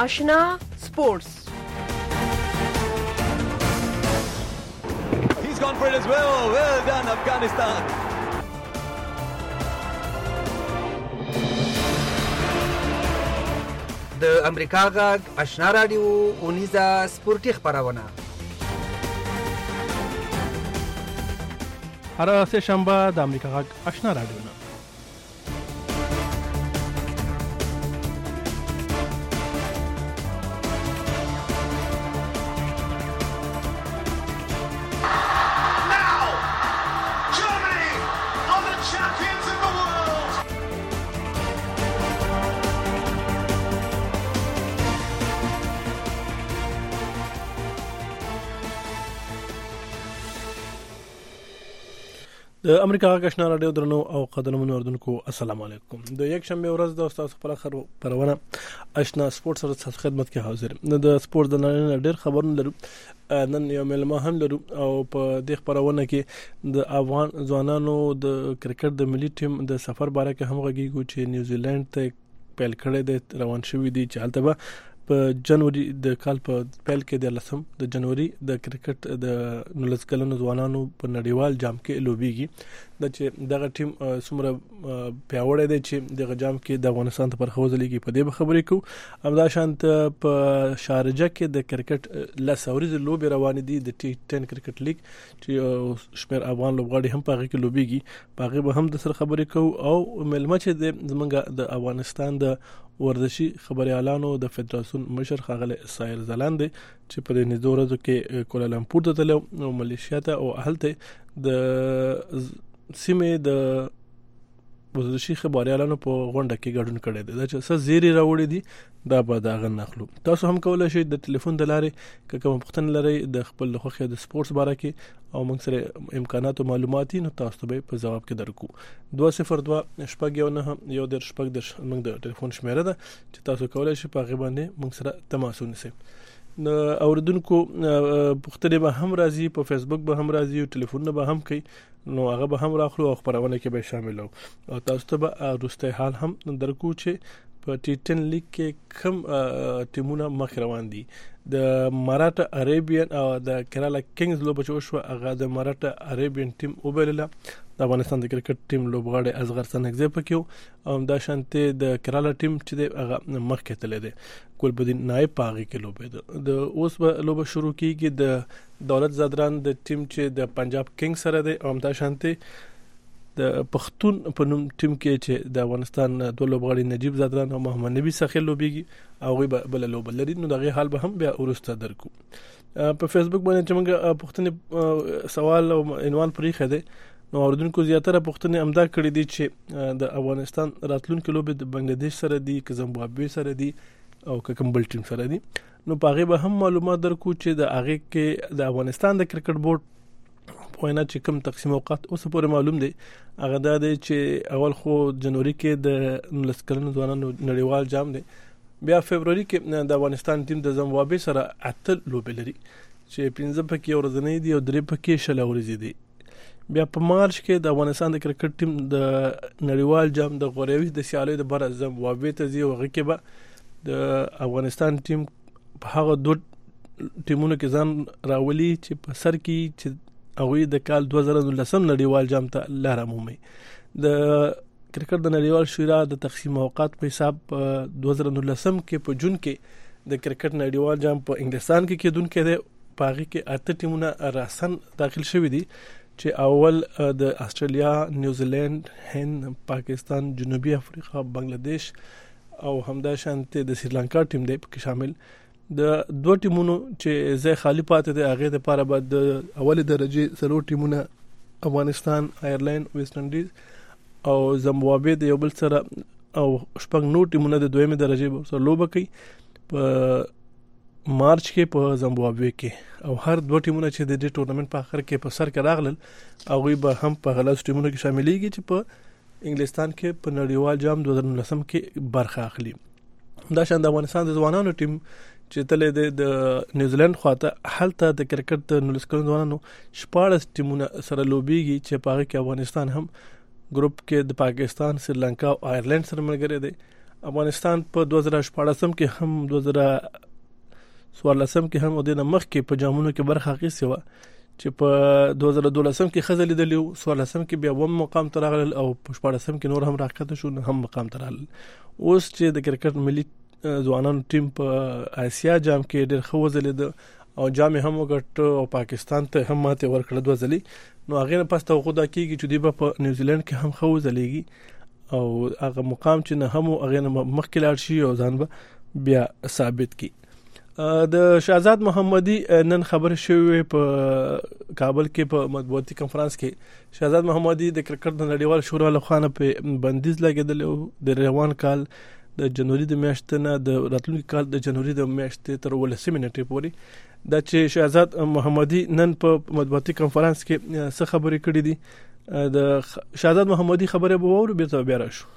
آشنا سپورتس. He's gone for it as well. Well done, Afghanistan. د امریکا غږ آشنا رادیو اونیزه سپورتي خبرونه هر سه شنبه د امریکا غږ آشنا رادیو نه د امریکا غږ آشنا رادیو درنو او قدرمنو اوردونکو السلام علیکم. د یک شنبه ورځ د استاد خپل خبرونه آشنا سپورت سره تاسو خدمت کې حاضر. د سپورت د نړۍ ډېر خبرونه لرو. نن یو ملما هم لرو او په دې خبرونه کې د افغان ځوانانو د کرکټ د ملي ټیم د سفر باره کې هم غږیږو چې نیوزیلند ته پیل کړی دی، روان شوی دی چې هلته به په جنوري د کال په پیل کې د جنوري د کرکټ د 19 کلنو ځوانانو په نړیوال جام کې لوبيږي. د چې دغه ټیم څومره پیاوړی دی چې دغه جام کې د افغانستان ته پرخوځلېږي په دې خبرې کوو. همدا شانت په شارجه کې د کرکټ لسوريز لوبي روان دي د T10 کرکټ لیګ چې شمیر افغان لوبغاړي هم په هغه کې لوبيږي. په هغه به هم د سره خبرې کوو او ملما چې د زمونږ د افغانستان د ورزشي خبريالانو د فدراسیون مشر خاغله سایر زلاند چې په دې نږدې ورځو کې کوالالمپور ته تلو او ملیشیا ته او هلته د سیمه د ورزشي خبريالانو په غونډه کې ګډون کړی دی. دا چې څه زیری راوړي دي دا به دا غنخلو. تاسو هم کولای شئ د ټلیفون د لارې که کوم پوښتنه لرئ د خپل خوښه د سپورتس باره کې او موږ سره امکانات او معلوماتي نو تاسو به په جواب کې درکو. 202 شپږ یو نه یو در شپږ در موږ د ټلیفون شمیره ده چې تاسو کولای شئ په غیبانه موږ سره تماس ونیسئ. نو اوردونکو پوښتنه به هم راځي، په فیسبوک به هم راځي او ټلیفون به هم کوي، نو هغه به هم راخلو او خبرونه کې به شامل او تاسو ته به روسته حال هم درکو چې په T10 لیګ کې کوم ټیمونه مخ روان دي. د مراټا عربین او د کرالا کینګز لوبه چې شو هغه د مراټا عربین ټیم وبلله. د افغانستان د کرکټ ټیم لوبغاړي ازغر سنگزی پکيو او دا شانته د کرالا ټیم چې هغه مخ کې تللی دی ګلبدین نائب پاغي کې لوبه ده. د اوس به لوبه شروع کیږي د دولت زادران د ټیم چې د پنجاب کینګ سره دی او دا شانته د پښتون په نوم ټیم کې چې د افغانستان دوه لوبغاړي نجیب زادران او محمد نبی سخیل لوبيږي او غي بل لوبه لري. نو دغه حال به هم بیا ورسته درکو. په فیسبوک باندې چې موږ پښتني سوال او عنوان پرې خده نو اوردونکو زیاتره پښتني امدا کړی دي چې د افغانستان راتلونکو لوبه د بنگلاديش سره دي که زیمبابوې سره دي او که کوم بل ټیم سره دي. نو په هغه به هم معلومات درکو چې د هغه کې د افغانستان د کرکټ بورډ پوینه چې کوم تقسیم اوقات اوس پورې معلوم دي. هغه دا دی چې اول خو جنوري کې د 19 کلنو ځوانانو نړیوال جام دی، بیا فبرवरी کې د افغانستان ټیم د زیمبابوې سره اتل لوبې لري چې 15 پکې ورځنۍ دي او 3 پکې شل ورځې دي. بیا په مارچ کې د افغانستان د کرکټ ټیم د نړیوال جام د غوریوي د سیالۍ د بر زیمبابوې ته ځي او هغه کې به د افغانستان ټیم په هغه دوه ټیمونو کې ځان راولي چې په سر کې چې هغه د کال 2019 نړیوال جام ته لار مومي. د کرکټ د نړیوال شورا د تقسیم اوقات په حساب 2019 کې په جون کې د کرکټ نړیوال جام په انګلستان کې کېدونکو دی. پاغي کې اته ټیمونه راسن داخل شوي دي چې اول د استرالیا، نیوزیلند، هند، پاکستان، جنوبي افریقا، بنگلاديش او همدا شانته د سریلانکا ټیم دی په شامل. د دوه ټیمونو چې زه خالی پاتې دی هغه لپاره بعد د اول درجه سلو ټیمونه افغانستان، آیرلند، ویسټ انډیز او زیمبابوې د یو بل سره او شپږ نو ټیمونه د دویمه درجه سره لوبه کوي په مارچ کې په زیمبابوې کې او هر دوه ټیمونه چې د دې ټورنمنت په اخر کې په سر کې راغلل او غي به هم په غلاس ټیمونو کې شاملېږي چې په انګلستان کې په نړیوال جام 2019 کې برخه اخلي. دا شان د افغانستان د ځوانانو ټیم چې تلې د نیوزیلند خواته هلته د کرکټ د 19 کلنو ځوانانو 14 ټیمونه سره لوبيږي چې په هغه کې افغانستان هم ګروپ کې د پاکستان، سریلانکا او آیرلند سره ملګری دی افغانستان په 2014 کې هم 2014 کې هم د مخکې په جامونو کې برخه اخیستې و چې په 2012 کې خزل لیدلی 14 کې بیا وم مقام ته راغلل او په 14 کې نور هم راکته شو هم مقام ته راغلل. اوس چې د کرکټ ملي ځوانانو ټیم په آسیا جام کې ډېر ښه وځلېد او جام هم وګټ او پاکستان ته هم ماته ورکړه 2 ځلې. نو هغه نه پس توقع دا کیږي چې دوی په نیوزیلند کې هم ښه وځلېږي او هغه مقام چې نه هم هغه مخکې لاړ شي او ځان به بیا ثابت کی. د شهزاد محمدي نن خبر شوی په کابل کې په مطبوعاتي کانفرنس کې شهزاد محمدي د کرکټ د نړیوال شورا له خوا په بندیز لګیدل او د روان کال د جنوري د میاشتې نه د راتلونکي کال د جنوري د میاشتې تر 18 نیټې پورې دا چې شهزاد محمدي نن په مطبوعاتي کانفرنس کې څه خبرې کړې دي. د شهزاد محمدي خبره به وورو بیرته بیا راشو.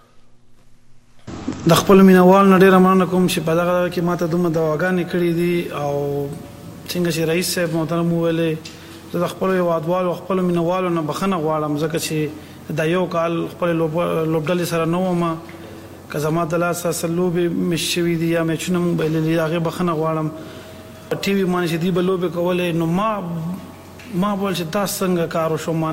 د خپل مینوال نه ډیره مننه کوم چې په دغه کې ماته دومره دواګانې کړې دي او څنګه چې رئیس صاحب محترم ویلې زه د خپل یوادوال او خپل مینوالو نه بخښنه غواړم ځکه چې دا یو کال خپل لوبډلې سره نه وم که زما د لاس لوبې مش شوي دي یا مچونه مونږ بایللي هغې بخښنه غواړم. ټي وي باندې چې دوی به لوبې کولې نو ما ویل چې دا څنګه کار وشو ما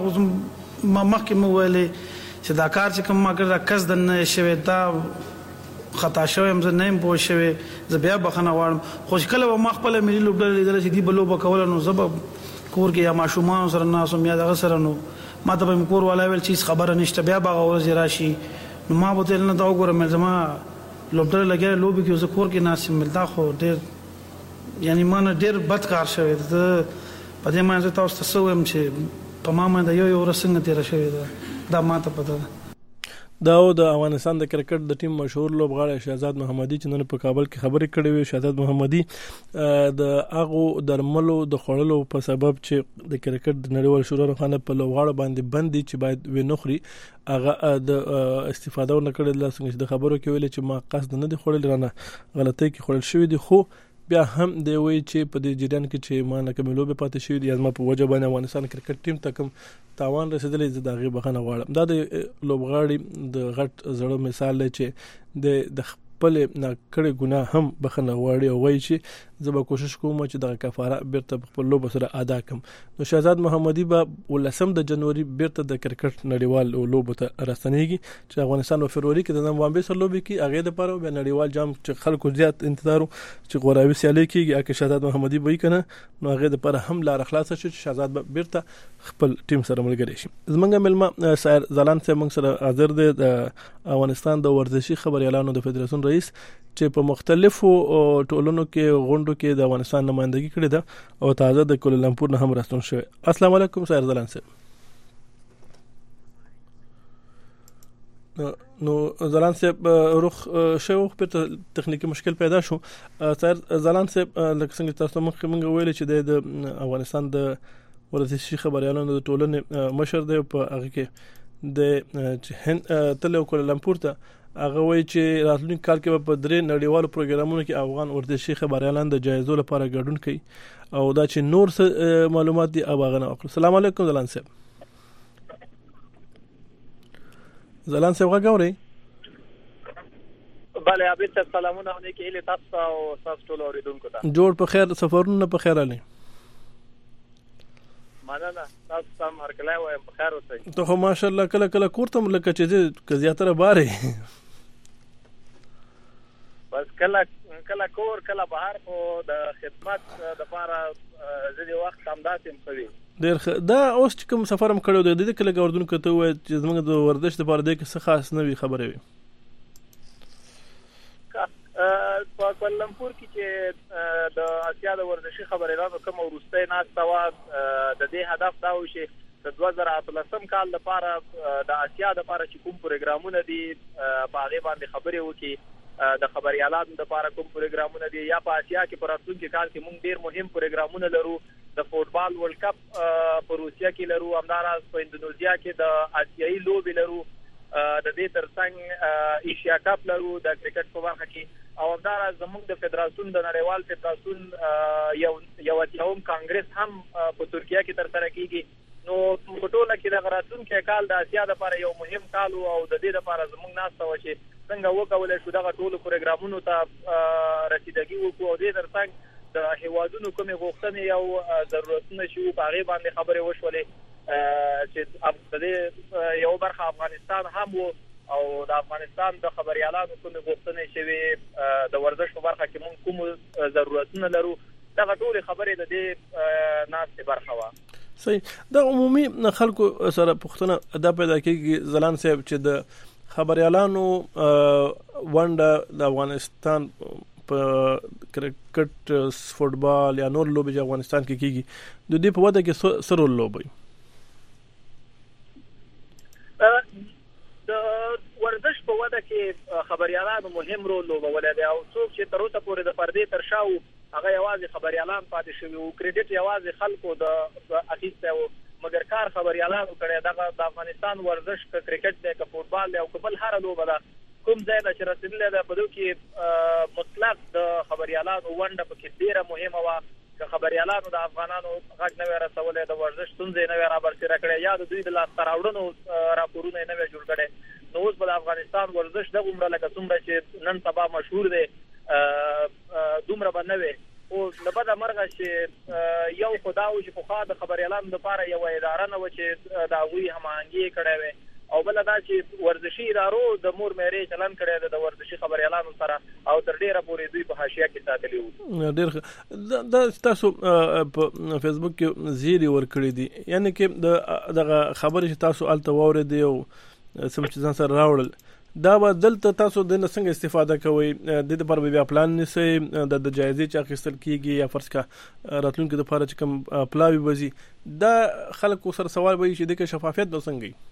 مخکې مو ویلې چې دا کار چې کوم ما کړ دا کس د نه شوی دا خطا شوی هم زه نه یم پوه شوی زه بیا بخښنه غواړم. خو چې کله به ما خپله ملي لوبډلې لیدله چې دوی به لوبه کوله نو زه به کور کې یا ماشومانو سره ناست وم یا دغه سره نو ما ته به مې کور والا ویل چې هېڅ خبره نشته بیا به هغه ورځې راشي نو ما به ورته ویل نه دا وګوره مې زما لوبډلې لګیا لوبې کې زه کور کې ناست یم دا خو ډېر یعنی ما نه ډېر بد کار شوی دی. په دې باندې زه تاسو ته څه ویم چې په ما باندې یو ورځ څنګه تېره شوې ده دا ماته پته ده. دا د افغانستان د کرکټ د ټیم مشهور لوبغاړی شهزاد محمدي چې نن په کابل کې خبرې کړې وي. شهزاد محمدي د هغو درملو د خوړلو په سبب چې د کرکټ د نړیوال شورا روخانه په لوبغاړو باندې بندي چې باید ونخري هغه د استفاده ورنکړي لاسونه د خبرو کې ویل چې ما قصد نه دی خوړل رانه غلطۍ کې خوړل شوی دی خو بیا هم دی وی چې په دې جریان کې چې ما نه کوم لوبه پاتې شوی دی ما په وجه باندې افغانستان کرکټ ټیم ته کوم تاوان رسیدلی زه دا غي بخنه غواړم. دا د لوبغاړي د غټ زړه مثال دی چې د خپل ناکړه ګناه هم بخنه غواړي او وایي چې زه به کوشش کوم چې د کفاره بیرته خپل لوب سره ادا کړم. نو شهزاد محمدي به 18 د جنوري بیرته د کرکټ نړیوال لوب ته راستنیږي چې افغانستان په فروری کې د زمبابوې سره لوب کوي هغه د پاره به نړیوال جام چې خلکو زیات انتظار چې غوراوي سیالي کوي اګه شهزاد محمدي وایي کنه نو هغه د پاره هم لار خلاص شي چې شهزاد بیرته خپل ټیم سره ملګری شي. زمونږ ملما سایر زلان سره موږ سره حاضر دی د افغانستان د ورزشي خبريالانو د فدراسیون رئیس چې په مختلفو ټولنو کې غونډو کې د افغانستان نمائندګي کړې ده او تازه د کولالمپور نه هم راستون شوی. السلام علیکم سایر زلان صاحب. نو زلان صاحب روخ شو په تخنیکی مشکل پیدا شو. سایر زلان صاحب لکه څنګه تاسو موږ ویل چې د افغانستان د ورزشي خبريالانو د ټولنې مشر دی په هغه کې د هند تل کولالمپور ته هغه وایي چې راتلونکي کال کې په درې نړیوالو پروګرامونو کې افغان ورزشي خبريالان د جایزو لپاره ګډون کوي او دا چې نور معلومات دي هغه نه اخلو. السلام علیکم زلان صاحب. زلان صاحب غواړئ بله ابي ته سلامونه علیکم اله تاسو او تاسو ټول اوریدونکو ته جوړ په خیر سفرونه په خیر علي مننه تاسو هم هر کله وایم په خیر اوسئ. ته خو ماشاءالله کله کله کورته لکه چې زیاتره باره بس کله کور کله بهر او د خدمت د لپاره ځدی وخت هم داسې کوي ډیر دا اوس چې کوم سفر هم کړو د دې کله ګوردون کته وای چې زموږ د ورزش لپاره د څه خاص نوې خبره وي په کولالمپور کې چې د اسیا د ورزشي خبريالانو کوم ورسته ناسته و د دې هدف دا و چې د 2013 کال لپاره د اسیا لپاره چې کوم پروګرامونه دي په هغه باندې خبرې وکړي د خبريالانو لپاره کوم پروګرامونه دي یا په اسیا کې پر راتلونکي کال کې موږ ډیر مهم پروګرامونه لرو. د فوټبال ورلد کپ په روسیا کې لرو همداراز په اندونیزیا کې د آسیایي لوبې لرو د دې ترڅنګ ایشیا کپ لرو د کرکټ په برخه کې او همداراز زموږ د فدراسیون د نړیوال فدراسیون یو کانګرس هم په ترکیه کې ترسره کیږي. نو په ټوله کې د راتلونکي کال د اسیا لپاره یو مهم کال او د دې لپاره زموږ ناسته و چې څنګه وکولای شو دغه ټولو پروګرامونو ته رسیدګي وکړو او دې ترڅنګ د هیوادونو کومې غوښتنې او ضرورتونه چې په هغې باندې خبرې وشولې چې د دې یو برخه افغانستان هم و او د افغانستان د خبريالانو کومې غوښتنې چې د ورزش په برخه کې موږ کوم ضرورتونه لرو دغه ټولې خبرې د دې ناستې برخه وه. صحیح. د عمومي خلکو سره پوښتنه دا پیدا کېږي ځلان صاحب چې د خبريالانو ونډه د افغانستان په کرکټ فوټبال یا نور لوبې چې افغانستان کې کېږي د دې په وده کې څه رول لوبوي؟ د ورزش په وده کې خبريالانو مهم رول لوبولی دی او څوک چې تر اوسه پورې د پردې تر شا وو هغه یوازې خبريالان پاتې شوي وو، کریډټ یوازې خلکو د اخیستی وو، مګر کار خبريالانو کړی. دغه د افغانستان ورزش که کرکټ دی که فوټبال دی او که بل هره لوبه ده کوم ځای ته چې رسېدلی ده په دې کې مطلق د خبريالانو ونډه پکې ډېره مهمه وه. که خبريالانو د افغانانو غږ نه وی رسولی، د ورزش ستونزې نه وی رابرسېره کړی یا د دوی د لاسته راوړنو راپورونه یې نه وی جوړ کړی، نو اوس به د افغانستان ورزش دغومره لکه څومره چې نن سبا مشهور دی دومره به نه وي. او له بده مرغه چې یو خو دا و چې پخوا د خبريالانو لپاره یوه اداره نه وه چې د هغوی هماهنګي یې کړی وی، او بله دا چې ورزشي ادارو د مور میرې چلن کړی دی د ورزشي خبريالانو سره او تر ډیره پورې دوی په حاشیه کې ساتلي وو. ډېر دا تاسو په فیسبوک کې زیری ورکړي دي، یعنی کې دغه خبرې چې تاسو هلته واورېدې او څه چې ځان سره راوړل دا به دلته تاسو د نه څنګه استفاده کوئ؟ د دې لپاره به بیا پلان نیسئ د جایزې چې اخیستل کېږي یا فرض کړه راتلونکي دپاره چې کوم پلاوي به ځي دا خلکو سره سوال به وي چې دې کې شفافیت به څنګه وي؟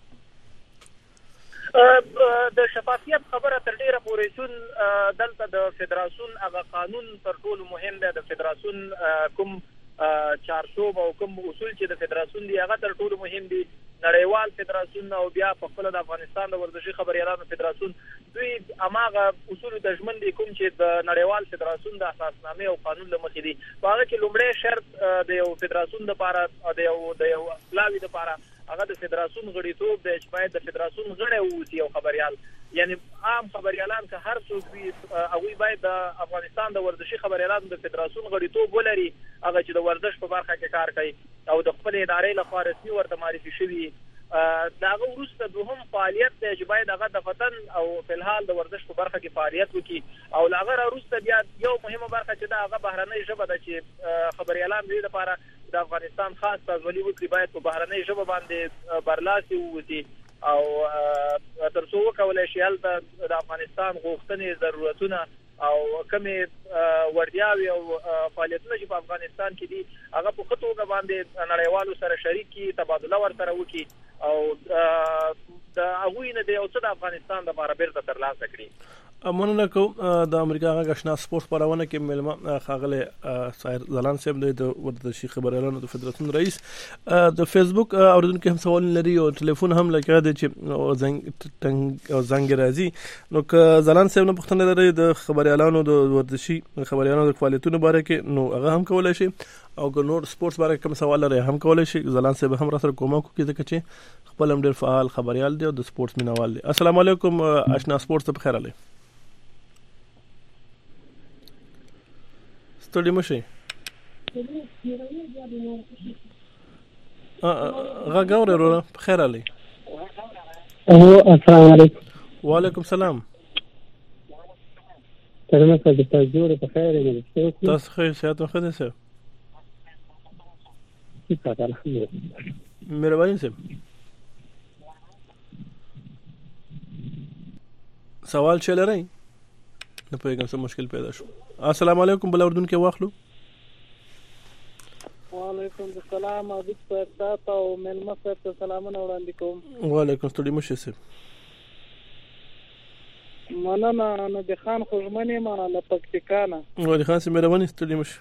د شفافیت خبره تر ډیره پورې شون دلته د فدراسیون هغه قانون تر ټولو مهم دی. د فدراسیون کوم چارچوب او کوم اصول چې د فدراسیون دی هغه تر ټولو مهم دي. نړیوال فدراسیون او بیا په خپل د افغانستان د ورزشي خبريالانو فدراسیون دوی هماغه اصول د ژمن دي کوم چې د نړیوال فدراسیون د اساسنامې او قانون له مخې دي. په هغه کې لومړی شرط د یو فدراسیون لپاره د یو پلاوي لپاره هغه د فدراسیون غړیتوب دی چې باید د فدراسیون غړی واوسي یو خبريال، یعنی عام خبريالان که هر څوک وي هغوی باید د افغانستان د ورزشي خبريالانو د فدراسیون غړیتوب ولري، هغه چې د ورزش په برخه کې کار کوي او د خپل ادارې لخوا رسمي ورته معرفي شوي. د هغه وروسته دوهم فعالیت دی چې باید هغه دفتن او فلحال د ورزش په برخه کې فعالیت وکړي او له هغه وروسته بیا یو مهمه برخه چې دا هغه بهرنۍ ژبه ده چې خبريالان دې لپاره د افغانستان خاص استازولي وکړي باید په بهرنۍ ژبه باندې برلاسي ووځي او تر څو وکولای شي هلته د افغانستان غوښتنې ضرورتونه او کومې وړتیاوې او فعالیتونه چې په افغانستان کې دي هغه په ښه توګه باندې نړیوالو سره شریک کړي، تبادله ورسره وکړي او د هغوی نه د یو څه د افغانستان لپاره بیرته ترلاسه کړي. مننه کوم د امریکا غږ آشنا سپورت خپرونه کې مېلمه ښاغلی ساحر ځلاند صاحب دی د ورزشي خبريالانو د فدراسیون رئیس. د فیسبوک اوریدونکو هم سوال لري او ټلیفون هم لکه دی چې زنګ راځي، نو که ځلاند صاحب نه پوښتنه لري د خبريالانو د ورزشي خبريالانو د فعالیتونو باره کې نو هغه هم کولی شي او که نور سپورټس باره کې کوم سوال لري هم کولی شي. ځلاند صاحب هم را سره کومک وکړي ځکه چې خپل هم ډېر فعال خبريال دی او د سپورټس مینوال دی. السلام علیکم آشنا سپورټس ته بخیر علی. ستړي مشي غږ اورئ وروره بخیر علی. السلام علیکم. وعلیکم السلام. تاسو جوړ په خیر یې؟ تاسو ښه صحت ښه دی صاحب؟ مهرباني صاحب سوال چې لرئ نه پوهېږم څه مشکل پیدا شو. السلام علیکم بل اردوونکی واخلو. وعلیکم السلام عزیز صاحب تاسو او مېلمه صاحب ته سلامونه وړاندې کوم. وعلیکم ستړي مشي صاحب. مننه نبي خان خوږمن یم له پکتیکا نه. وعلیکم خان صاحب مهرباني ستړي مشي.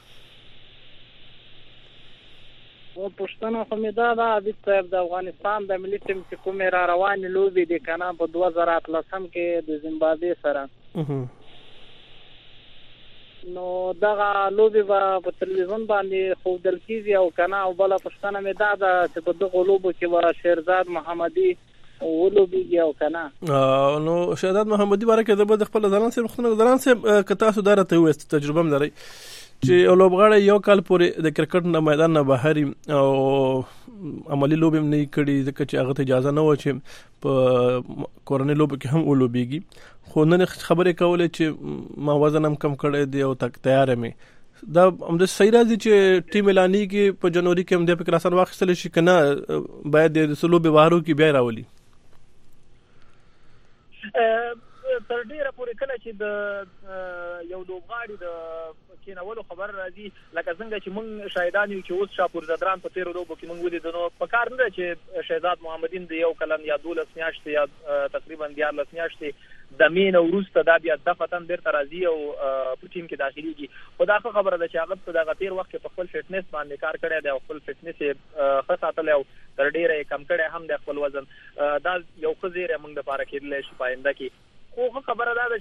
پوښتنه خو مې دا ده عزیز صاحب د افغانستان د ملي ټیم چې کومې را روانې لوبې دي که نه په 2018 کې د زیمبابوې سره نو دغه لوبې به په تلویزیون باندې ښودل کېږي او که نه او بله پوښتنه مې دا ده چې په دغو لوبو کې به شیرزاد محمدي ولوبېږي او که نه. نو شهادت محمدي باره کې زه به د خپل ځلان صاحب پوښتنه ځلان صاحب که تاسو دا راته ووایاست تجربه هم لرئ چې یو لوبغاړی یو کال پورې د کرکټ نه میدان نه بهر او عملي لوبې هم نه کړي ځکه چې هغه ته اجازه نه وه چې په کورنۍ لوبو کې هم ولوبېږي خو نن خبرې کولې چې ما وزن هم کم کړی دی او تیار مې دا همداسې صحیح راځي چې ټیم اعلانېږي په جنوري کې هم دی پکې راسره واخیستلی شي که نه باید د څه لوبې بهر وکړي بیا یې راولي؟ تر ډیره پورې کله چې د یو لوبغاړي د کینولو خبر راځي لکه څنګه چې موږ شاهدان یو چې اوس شاپور زدران په تیرو لوبو کې موږ ولیدو نو په کار نه ده چې شهزاد محمدین د یو کلن یا 12 میاشتې یا تقریبا 14 میاشتې د مین او وروسته دا بیا دفتن بیرته راځي او په ټیم کې داخليږي خو دا خبره ده چې هغه په دغه تیر وخت کې په خپل فټنس باندې کار کړی دی او خپل فټنس یې ښه ساتلی او تر ډیره یې کم کړی هم د خپل وزن دا یو ښه زیری موږ دپاره کېدلی شي په آینده کې. خو خبره دا ده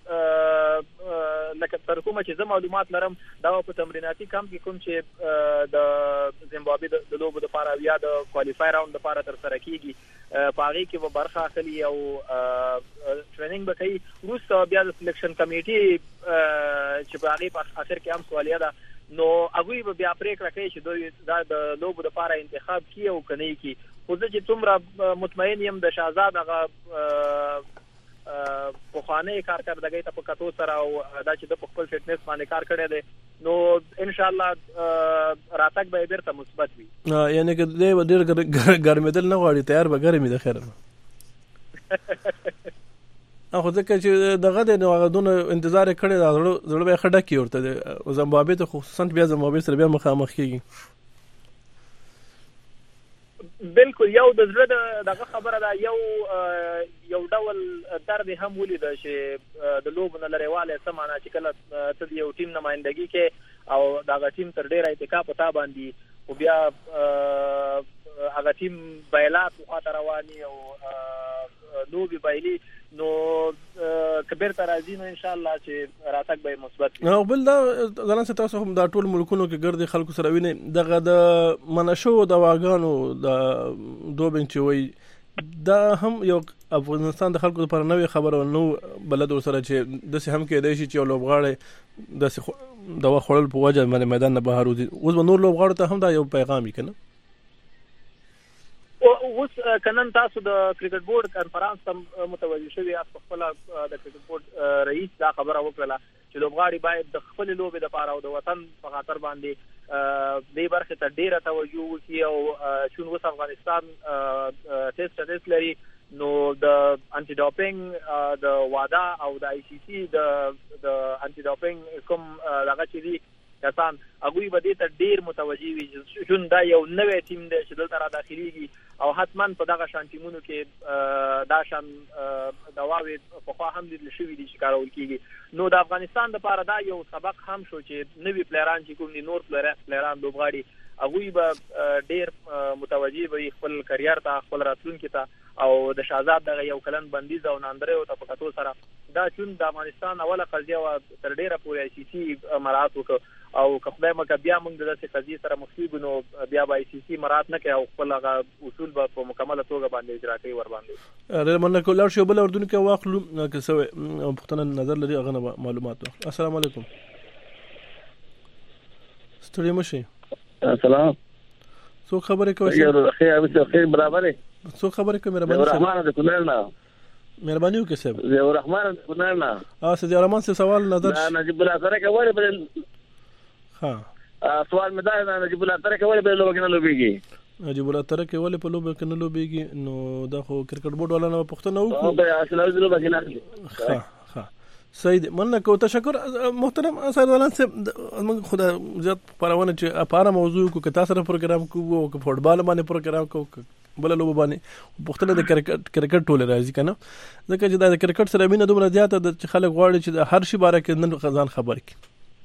چې لکه تر کومه چې زه معلومات لرم دا په تمریناتي کمپ کې کوم چې د زیمبابوې د لوبو دپاره یا د کوالیفای راوند دپاره ترسره کېږي په هغې کې به برخه اخلي او ټریننګ به کوي وروسته بیا د سلیکشن کمیټي چې په هغې په اخر کې هم سوالیه ده نو هغوی به بیا پرېکړه کوي چې دوی دا د لوبو دپاره انتخاب کړي او که نه یې کړي. خو زه چې څومره مطمئن یم د شهزاد هغه پخوانی کارکردګۍ ته په کتو سره او دا چې د خپل فټنس باندې کار کړی دی نو ان شاء الله راتګ به بیرته مثبت وي. یعنی که دی ډېر ګرمېدل نه غواړي تیار به ګرم وي د خیره خو ځکه چې دغه دی نو هغه دونه انتظار یې کړی دی زړه به یې ښه ډک وي ورته د زمبابوې ته خصوصا بیا زمبابوې سره بیا مخامخ کېږي. بالکل یو د زړه دغه خبره ده یو ډول درد هم ولیده چې د لوبو نه لرېوالی څه معنا چې کله ته د یو ټیم نمایندګي کې او دغه ټیم تر ډېره اتکا په تا باندې خو بیا هغه ټیم بایلات خواته رواني او لوبې بایلي نو که بیرته راځي نو انشاءالله چې راتګ به مثبت وي. او بل دا ځلان صاحب تاسو هم دا ټول ملکونو کې ګرد خلکو سره وینئ دغه د منع شوو دواګانو د دوبینګ چې وایي دا هم یو افغانستان د خلکو لپاره نوې خبره نو بلد ورسره چې داسې هم کېدای شي چې یو لوبغاړی داسې دوا خوړل په وجه باندې میدان نه بهر وځي اوس به نور لوبغاړو ته هم دا یو پیغام وي که نه؟ اوس که نن تاسو د کرکټ بورډ کنفرانس ته متوجه شوي یاست په خپله د کرکټ بورډ رئیس دا خبره وکړله چې لوبغاړي باید د خپلې لوبې دپاره او د وطن په خاطر باندې دې برخې ته ډېره توجه وکړي او چون اوس افغانستان ټیسټ لري نو د انټي ډوپینګ د وادا او د آی سی سی د انټي ډوپینګ کوم دغه چې دي کسان هغوی به دې ته ډېر متوجه وي چون دا یو نوی ټیم دی چې دلته را داخلېږي او حتما په دغه شان ټیمونو کې دا شان دواوې پخوا هم لیدل شوي دي چې کارول کېږي نو د افغانستان دپاره دا یو سبق هم شو چې نوي پلیران چې کوم دي نور پلیران لوبغاړي هغوی به ډېر متوجه وي خپل کریر ته خپل راتلونکي ته او د شهزاد دغه یو کلن بندیز او ناندریو ته په کتو سره دا چون د افغانستان اوله قضیه وه تر ډېره پورې آی سی سی مراعات وکړه او که خدای مکه بیا موږ د داسې قضیې سره مخ کېږو نو بیا به آی سی سی مراعات نه کوي او خپل هغه اصول به په مکمله توګه باندې اجرا کوي ورباندې. ډېره مننه کوم لاړ شو بله اردن کې واخلو که څه پوښتنه نظر لري هغه نه معلومات واخلو. السلام علیکم. ستړي مه شئ. السلام. څوک خبرې کوي؟ خیر برابر دی. څوک خبرې کوي؟ مهرباني رحمان د کونړ نه. مهرباني وکړئ صاحب. ضیاء الرحمن د کونړ نه. سید الرحمن صاحب سوال نظر نجیب الله سره کوي بل سوال مې دا نجیب الله سره کوي بل لوګ نه لوبيږي. نجیب الله سره کوي په لوب کې نه لوبيږي نو دا خو کرکټ بورډ والا نه پوښتنه وکړو. او اصل لوب کې نه. ها سید مننه کو تشکر محترم سردالان صاحب موږ خدا زیات پرونه چې اپاره موضوع کو کتا سره پروګرام کو او فوټبال باندې پروګرام کو بل لوب باندې پښتنه د کرکټ ټول راځي کنه ځکه چې د کرکټ سره مینه دومره زیاته د خلک غواړي چې هر شي باره کې نن خزان خبر کی.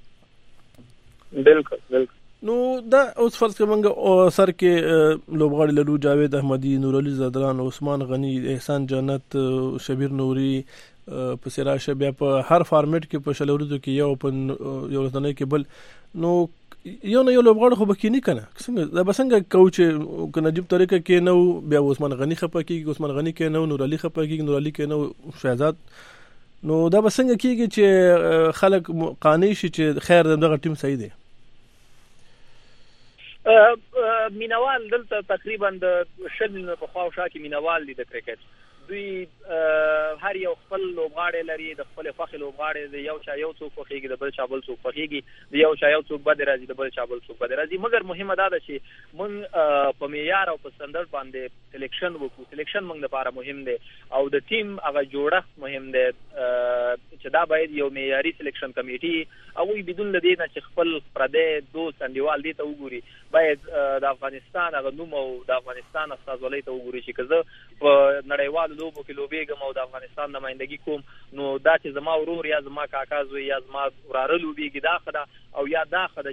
بالکل نو دا اوس فرض کومنګ سر کې لوبغاړي لرو جاوید احمدی، نور علي زدران، عثمان غنی، احسان جنت، شبیر نوري په سراشه بیا په هر فارمیټ کې په شلورزو کې یو ورځنۍ کې بل نو یو نه یو لوبغاړی خو به کینی کنه څنګه دا بسنګ کوچ ک نجیب طریقه کې نو بیا عثمان غنی خپه کیږي عثمان غنی کې نو نور علي خپه کیږي نور علي کې نو شهزاد نو دا بسنګ کیږي چې خلک قانع شي چې خیر دغه ټیم صحیح دی مینوال دلته تقریبا د شل په خواوشا کې مینوال دي د کرکټ دوی هر یو خپل لوبغاړی لري د خپل فخر لوبغاړی د یو چا یو څوک خوږي د بل چا بل څوک خوږي د یو چا یو څوک بد راځي د بل چا بل څوک بد راځي مګر مهمه دا ده چې مونږ په معیار او په سټنډرډ باندې سلیکشن وکړو سلیکشن مونږ لپاره مهم دی او د ټیم هغه جوړښت مهم دی چې دا باید یو معیاري سلیکشن کمیټي او بدون لدی نه چې خپل پردې دوست انډیوال دي ته وګوري باید د افغانستان هغه نوم او د افغانستان استازولۍ ته وګوري چې کزه په نړیوال لوبو کې لوبېږم او د افغانستان نمائندګي کوم نو دا چې زما ورور یا زما کاکا زوی یا زما وراره لوبېږي دا خده او یا دا خده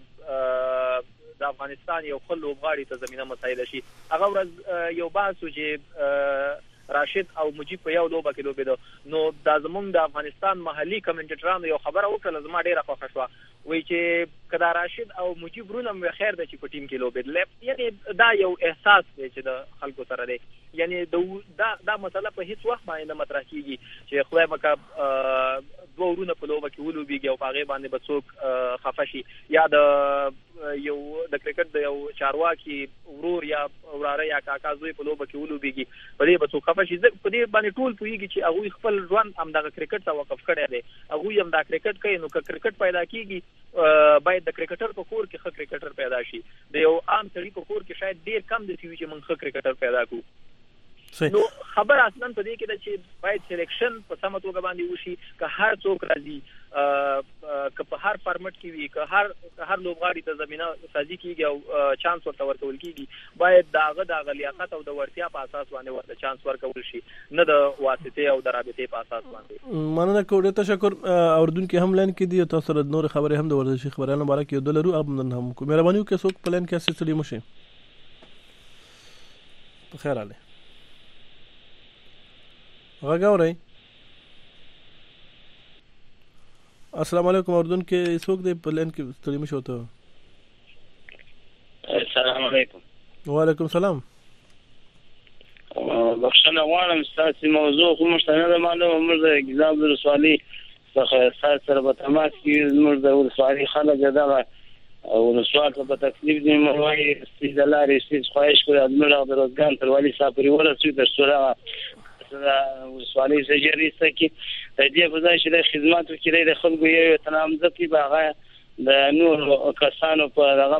چې د افغانستان یو خپل لوبغاړي ته زمينه مساعده شي هغه ورځ یو باسو چې راشد او مجيب په یو لوبه کې لوبېدو نو دا زمونږ د افغانستان محلي کمنټیټرانو یو خبره وکړه زما ډیره خوښه شوه وی چې کدا راشد او مجيب رونم خیر د چې په ټیم کې لوبېدل یعنی دا یو احساس دی چې د خلکو سره دی یعنی دا مسله په هیڅ وخت باندې مطرح کیږي چې خدای مکه دوه ورونه په لوبه کې ولوبېږي او هغه باندې به څوک خفه شي یا د یو د کرکټ د یو چارواکي ورور یا وراره یا کاکا زوی په لوبه کې ولوبېږي په دې به څوک خفه شي په دې باندې ټول پوهیږي چې هغه خپل ژوند هم د کرکټ ته وقف کړی دی هغه هم د کرکټ کوي نو که کرکټ پیدا کیږي باید د کرکټر په کور کې ښه کرکټر پیدا شي د یو عام سړي په کور کې شاید ډیر کم دي چې موږ ښه کرکټر پیدا کړو نو خبر اصلا په دې کې د چې باید سلیکشن په سمه توګه باندې وشي که هر څوک راځي که په هر فارمټ کې وي که هر لوبغاړي ته زمينه سازي کیږي او چانس ورته ورکول کیږي باید داغه لیاقت او د ورتیا په اساس باندې ورته چانس ورکول شي نه د واسطه او د رابطې په اساس باندې مننه کوم تشکر اوردونکو هم لاین کې دي تاسو سره نور خبرې هم د ورزشي خبرانو مبارک یو دلرو اب نن هم کو مهرباني وکړئ څوک پلان کې اساس لري مشه په خیر علي غاوري السلام علیکم اردن کې څوک دی پلان کې ستړي مشو ته السلام علیکم وعلیکم السلام بخښنه غواړم ستاسو موضوع کوم څه نه معلومه مرزه اگزام د رسوالي څخه سره په تماس کې مرزه د رسوالي خلک دغه او رسوال ته په تکلیف دي مروي استدلال استید خواهش کوي ادمره د روزګان تر والی صاحب ورسوي د سوره ولسوالۍ سجري سکي د دې په ځای چې د خدماتو کې د خلکو یو تنامزتي باغه د نور کسانو په هغه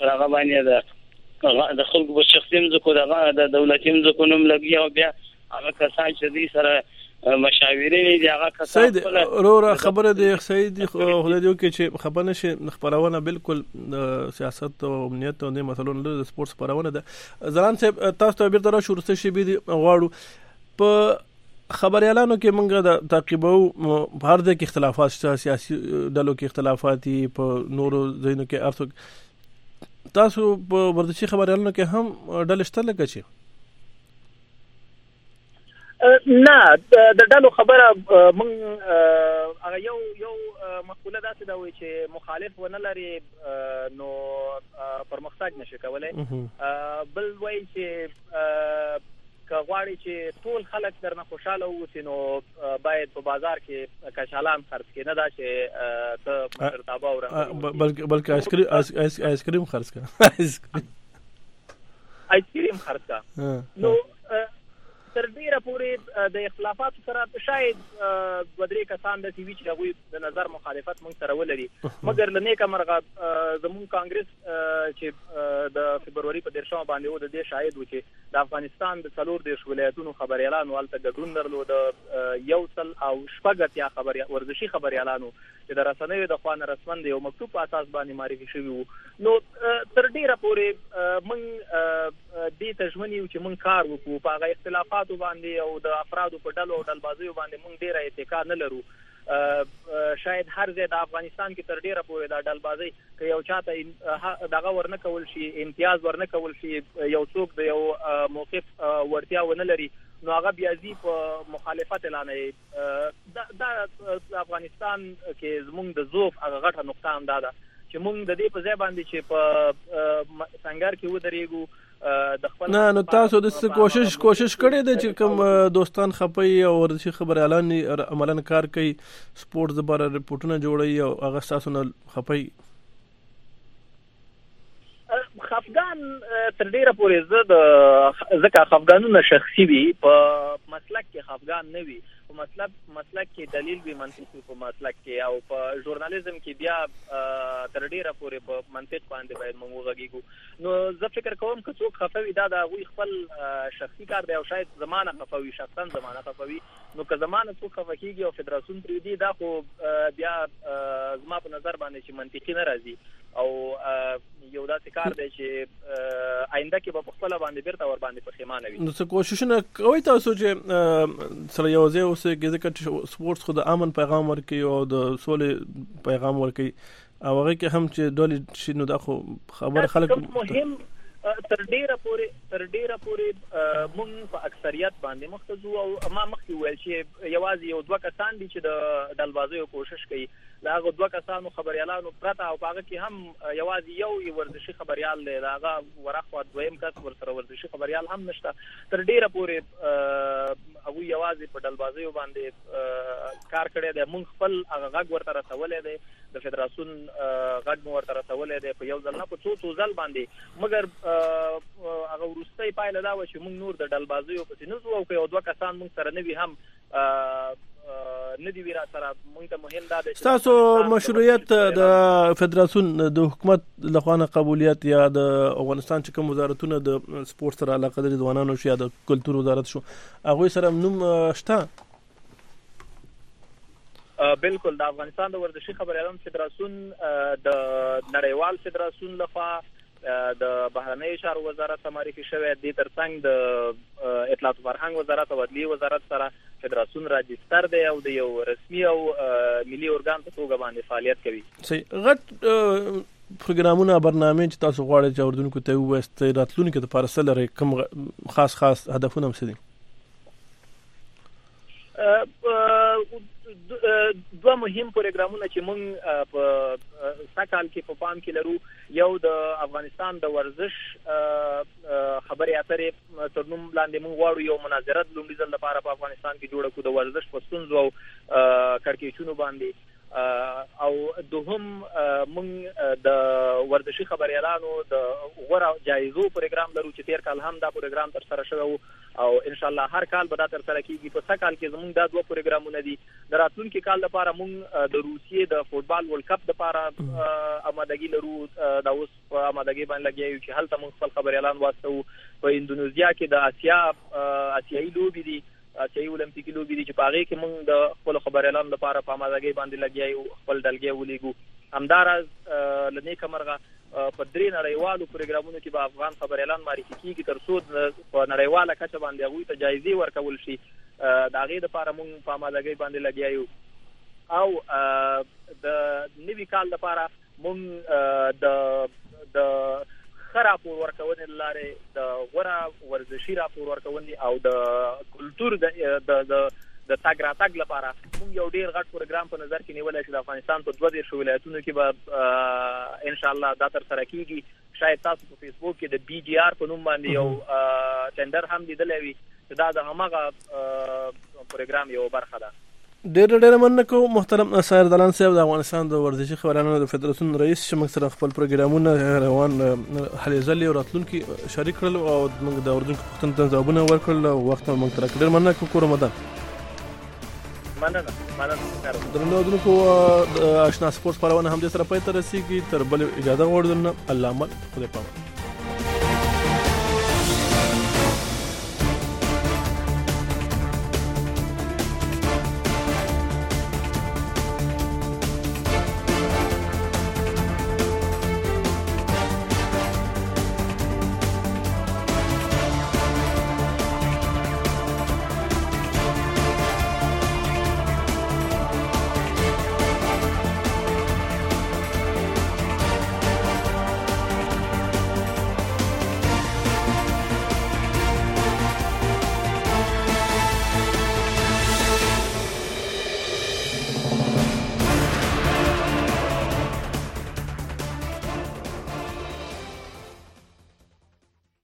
باندې د خلکو په شخصي مزکو د دولتي مزکو نوم لګي او بیا هغه کسان چې دې سره مشاورین دي هغه کسان سید اورور خبره دی سید خدای دې کې چې خبر نشي خبرونه بالکل سیاست او امنیت او نه مثلا د سپورتس خبرونه ده ځلان صاحب تاسو ته بیرته را شروع شي بي غواړو په خبريالانو کې موږ د تعقیبو هر د اختلافات سیاسي ډلو کې اختلافاتي په نورو ځینو کې ارڅ تاسو په ورزشي خبريالانو کې هم ډلې شته لکه چې نه د ډلو خبره مونږ هغه یو مقوله داسې دا وایي چې مخالف ونه لري نو پرمختګ نشي کولای بل وایي چې که غواړي چې ټول خلک درنه خوشاله اوسي نو باید په بازار کې کچالان خرڅ کړي نه دا چې ته مشرتابه اورم بلکې آیسکریم خرڅ کړه آیسکریم خرڅ کړه نو تر ډیره پورې د اختلافات سره شاید ودرې کسان د ټي وي چې هغه د نظر مخالفت مونږ سره ولري مګر لنیکه مرغه زمون کانګرس چې د فبرवरी په 13 باندې و د دې شاهد و چې د افغانستان د څلور دیش ولایتونو خبريالانو ولته ګډون درلود یو څل او شپږ یا خبري ورزشي خبريالانو چې د رسنیو د خوانه رسمن یو مکتوب په اساس باندې معرفي شوی وو نو تر ډیره پورې مونږ دې تجمنیو چې مونږ کار وکړو په هغه اختلافات باندې او د افرادو په ډلو او ډلبازیو باندې مونږ ډیره اتکا نه لرو شاید هر ځای د افغانستان کې تر ډیره پورې د ډلبازي که یو چاته دغه ورنه کول شي امتیاز ورنه کول شي یو څوک د یو موقف ورتیا ونه لري نو هغه بیا زی په مخالفت اعلانوي دا افغانستان کې زمونږ د ضعف هغه غټه نقطه هم ده چې چې موږ د دې په ځای باندې چې په سنگر کې ودرېږو د خپل نه تاسو د کوشش کړی دی چې کوم دوستان خپي او ورزشي خبريالان عملاً کار کوي سپورت زبر ریپورتونه جوړي او هغه تاسو نه خپي خفګان تر ډیره پورې ځکه خفګانونه شخصي وي په مسلک کې خفګان نه وي په مسلک کې دلیل وي منطقي په مسلک کې او په ژورنالیزم کې بیا تر ډیره پورې په منطق باندې باید موږ وغږیږو نو زه فکر کوم که څوک خفوي دا د هغوی خپل شخصي کار دی او شاید زمانه خفوي شخصا زمانه خفوي نو که زمانه څوک خفه کېږي او فدراسیون پرېږدي دا خو بیا زما په نظر باندې چې منطقي نه راځي او یو داسې کار دی چې آینده کې به په خپله باندې بیرته ور باندې پښیمانه وي نو څه کوششونه کوئ تاسو چې سره یو ځای اوسئ ځکه چې سپورټس خو د امن پیغام ورکوي او د سولې پیغام ورکوي او هغې کې هم چې ډولې شي نو دا خو خبره خلک مهم تر ډیره پورې مونږ په اکثریت باندې مخ ته ځو او ما مخکې وویل چې یوازې یو دوه کسان دي چې د ډلبازیو کوشش کوي د هغو دوه کسانو خبریالانو پرته او په هغه کې هم یوازې یو ورزشي خبریال دی د هغه ورخوا دویم کس ورسره ورزشي خبریال هم نشته تر ډیره پورې هغوی یوازې په ډلبازیو باندې کار کړی دی مونږ خپل هغه غږ ورته رسولی دی د فدراسیون غږ مو ورته رسولی دی په یو ځل نه په څو ځل باندې مګر هغه وروستۍ پایله دا وه چې موږ نور د ډلبازیو پسې نه ځو او که یو دوه کسان موږ سره نه وي هم نه دي وي را سره موږ ته مهم دا دی چې ستاسو مشروعیت د فدراسیون د حکومت لخوا نه قبولیت یا د افغانستان چې کوم وزارتونه د سپورټ سره علاقه لري ځوانانو شو یا د کلتور وزارت شو هغوی سره نوم شته بالکل د افغانستان د ورزشي خبریالانو فدراسیون د نړیوال فدراسیون لخوا د بهرنیو چارو وزارت معرفي شوی دی ترڅنګ د اطلاعات او فرهنګ وزارت او عدلیې وزارت سره فدراسیون راجستر دی او د یو رسمي او ملي ارګان په توګه باندې فعالیت کوي صحیح غټ پروګرامونه برنامې چې تاسو غواړئ چې اردوونکو ته ووایاست راتلونکي دپاره څه لرئ کوم خاص هدفونه هم څه دي دوه مهم پروګرامونه چې موږ په سږ کال کې په پام کې لرو یو د افغانستان د ورزش خبرې اترې تر نوم لاندې موږ غواړو یو مناظره لومړي ځل لپاره په افغانستان کې جوړه کړو د ورزش په ستونزو او کړکېچونو باندې او دوهم موږ د ورزشي خبریالانو د غوره جایزو پروګرام لرو چې تیر کال هم دا پروګرام ترسره شوی او ان شاء الله هر کال به دا ترسره کیږي په سږ کال کې زموږ دا دوه پروګرامونه دي د راتلونکي کال لپاره موږ د روسیې د فوټبال ورلد کپ لپاره آمادګي لرو دا اوس په آمادګي باندې لګیا یو چې هلته موږ خپل خبریالان واستو په اندونیزیا کې د آسیایي لوبې دي آسیایي اولمپیکي لوبې دي چې په هغې کې موږ د خپلو خبریالانو لپاره په آمادګۍ باندې لګیا یو خپل ډلګۍ ولیږو همداراز له نیکه مرغه په 3 نړیوالو پروګرامونو کې به افغان خبریالان معرفي کیږي تر څو په نړیواله کچه باندې هغوی ته جایزې ورکول شي د هغې دپاره موږ په آمادګۍ باندې لګیا یو او د نوي کال لپاره موږ د ښه راپور ورکونې له لارې د غوره ورزشي راپور ورکونې او د کلتور د تګ راتګ لپاره موږ یو ډیر غټ پروګرام په نظر کې نیولی چې د افغانستان په 22 ولایتونو کې به ان شاء الله دا ترسره کیږي شاید تاسو په فیسبوک کې د BGR په نوم باندې یو ټینډر هم لیدلی وي چې دا د هماغه پروګرام یو برخه ده ډېر مننه کوم محترم سایر دلان صاحب د افغانستان د ورزشي خبریالانو د فدراسیون رئیس چې موږ سره خپل پروګرامونه روان هلې ځلې او راتلونکي شریک کړل او موږ د اردوونکو پوښتنو ته ځوابونه ورکړل او وخت موږ ته راکړ ډېر مننه کوم کور رمضان مننه درنو اردوونکو آشنا سپورټ خپرونه هم دې سره پای ته رسیږي تر بل اجازه غواړو الله مل خدای پامان